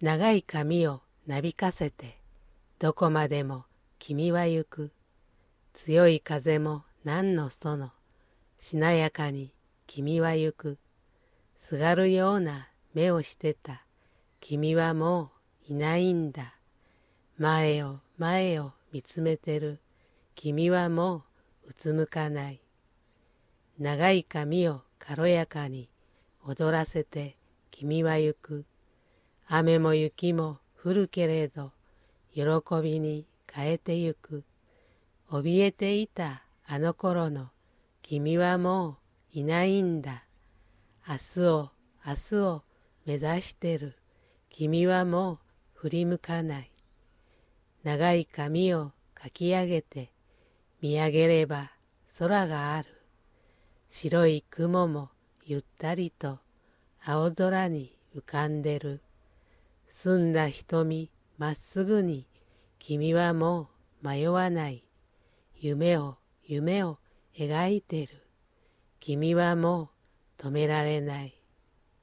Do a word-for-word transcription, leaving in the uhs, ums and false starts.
長い髪をなびかせて、どこまでも君は行く。強い風も何のその、しなやかに君は行く。すがるような目をしてた、君はもういないんだ。前を前を見つめてる、君はもううつむかない。長い髪を軽やかに踊らせて君は行く。雨も雪も降るけれど、喜びに変えてゆく。怯えていたあの頃の君はもういないんだ。明日を明日を目指してる君はもう振り向かない。長い髪をかき上げて見上げれば空がある。白い雲もゆったりと青空に浮かんでる。澄んだ瞳まっすぐに君はもう迷わない。夢を夢を描いてる。君はもう止められない。